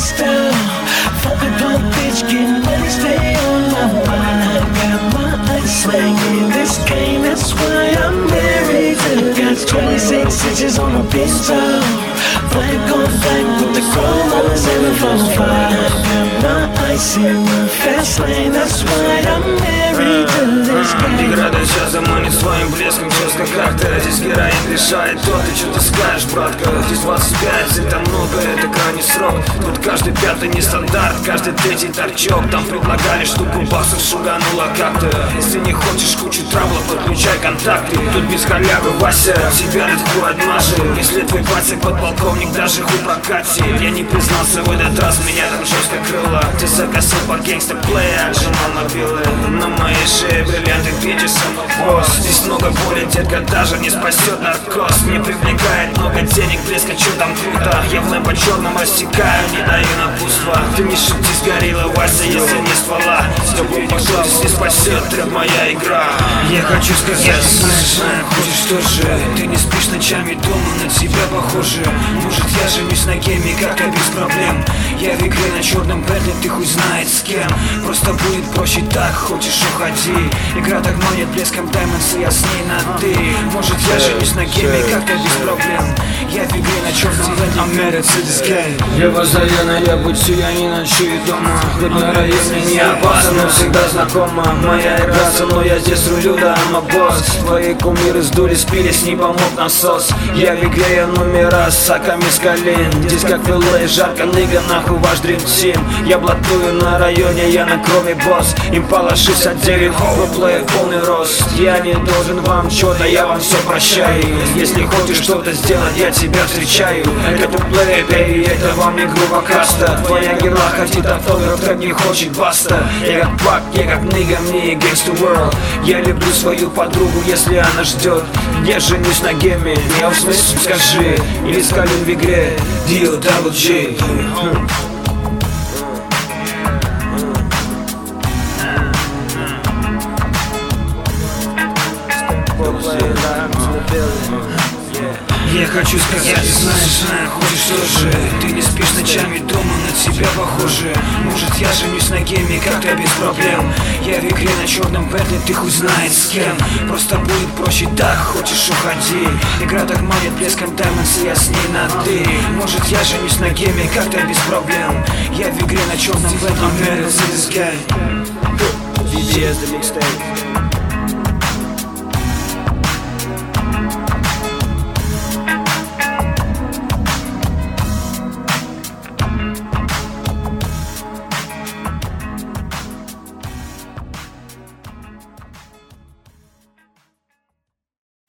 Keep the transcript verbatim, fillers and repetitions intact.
style. Fuck a punk bitch, getting money, stay on my mind. I got my ice slang in this game, that's why I'm married to the got twenty-six inches on a pistol. Black on black with the chrome on the seven four five. I got my ice in my fast lane, that's why I'm married to this game. Деграда сейчас заманит своим блеском, честно как-то. Здесь героин решает то, ты что ты скажешь, братка. Здесь двадцать пять, это много, это крайний срок. Тут каждый пятый не стандарт, каждый третий торчок. Там предлагали штуку баксов, шуганула как-то. Если не хочешь кучу трабла, подключай контакты. Тут без халявы, Вася, тебя легко отмажет. Если твой батя подполковник, даже хуй прокатит. Я не признался в этот раз, меня там жестко крыло. Ты закосил по гангста-плея, отжимал мобилы. На моей шее бриллианты, Петя самовоз. Здесь много боли, детка, даже не спасет наркоз. Мне привлекает много денег, блеска, чё там круто. Я в лэмпо черном рассекаю, не даю напутства. Ты не шути, сгорела, Вася, если не ствола. С тобой никто здесь не спасет, трэп моя игра. Я хочу сказать, знаешь, знаю, хочешь тоже. Ты не спишь ночами дома, на тебя похоже. Может я женюсь на гейме, как-то без проблем. Я в игре на черном Бентли, ты хуй знает с кем. Просто будет проще так, хочешь уходи. Игра так манит блеском Diamonds, и я с ней на ты. Может я женюсь на гейме, как-то без проблем. Я в игре на черном Бентли, I'm married to this game. Я постоянно, я будь я не ночую дома. Хоть на районе не опасно, но всегда знакома. Моя игра со мной, я здесь рулю, да, I'm a boss. Твои кумиры сдули, спились, не помог насос. Я в игре, я номера с саками с колен. Здесь как в эл эй, жарко, ныга, нахуй ваш Dream Team. Я блатую на районе, я на кроме босс. Импала шестьдесят девять, проплеер полный рост. Я не должен вам чё-то, я вам все прощаю. Если хочешь что-то сделать, я тебя встречаю. Это плей, бей, это вам не грубо каста. Твоя герла хотит автограф, трэп не хочет баста. Я как пак, я как нига, мне against the world. Я люблю свою подругу, если она ждет. Я женюсь на геме, я услышу, скажи. Или скален в игре, ди о дабл джи. Я хочу сказать, знаешь, знаю, хочешь тоже. Ты не спишь ночами дома, на тебя похоже. Может я женюсь на гейме, как-то без проблем. Я в игре на черном Бентли, ты хуй знает с кем. Просто будет проще так, хочешь уходи. Игра так манит блеском Diamonds, и я с ней на ты. Может я женюсь на гейме, как-то без проблем. Я в игре на черном Бентли, I'm married to this guy. ви би эс the mixtape.